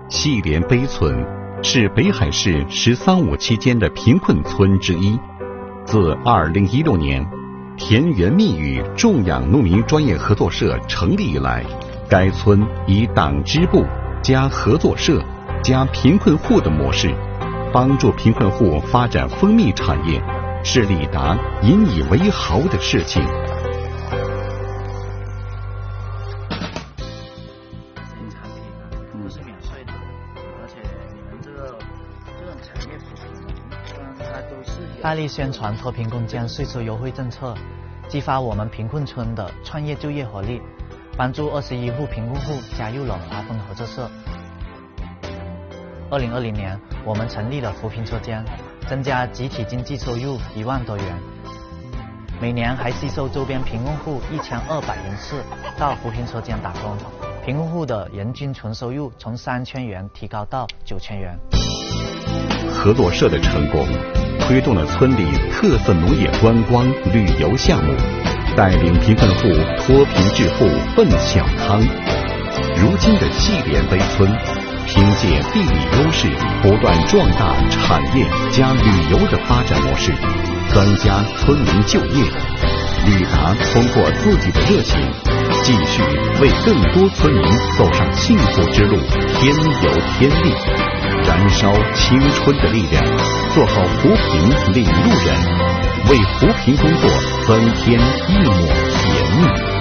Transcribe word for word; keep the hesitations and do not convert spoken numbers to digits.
西连碑村是北海市“十三五”期间的贫困村之一。自二零一六年田园蜜语种养农民专业合作社成立以来，该村以党支部加合作社加贫困户的模式，帮助贫困户发展蜂蜜产业，是李达引以为豪的事情。 大力宣传脱贫攻坚税收优惠政策，激发我们贫困村的创业就业活力，帮助二十一户贫困户加入了华丰合作社。二零二零年，我们成立了扶贫车间，增加集体经济收入一万多元，每年还吸收周边贫困户一千二百人次到扶贫车间打工，贫困户的人均纯收入从三千元提高到九千元。 合作社的成功推动了村里特色农业观光旅游项目，带领贫困户脱贫致富奔小康。如今的西连碑村凭借地理优势，不断壮大产业加旅游的发展模式，增加村民就业。李达通过自己的热情，继续为更多村民走上幸福之路添油添力，燃烧青春的力量，做好扶贫领路人，为扶贫工作增添一抹甜蜜。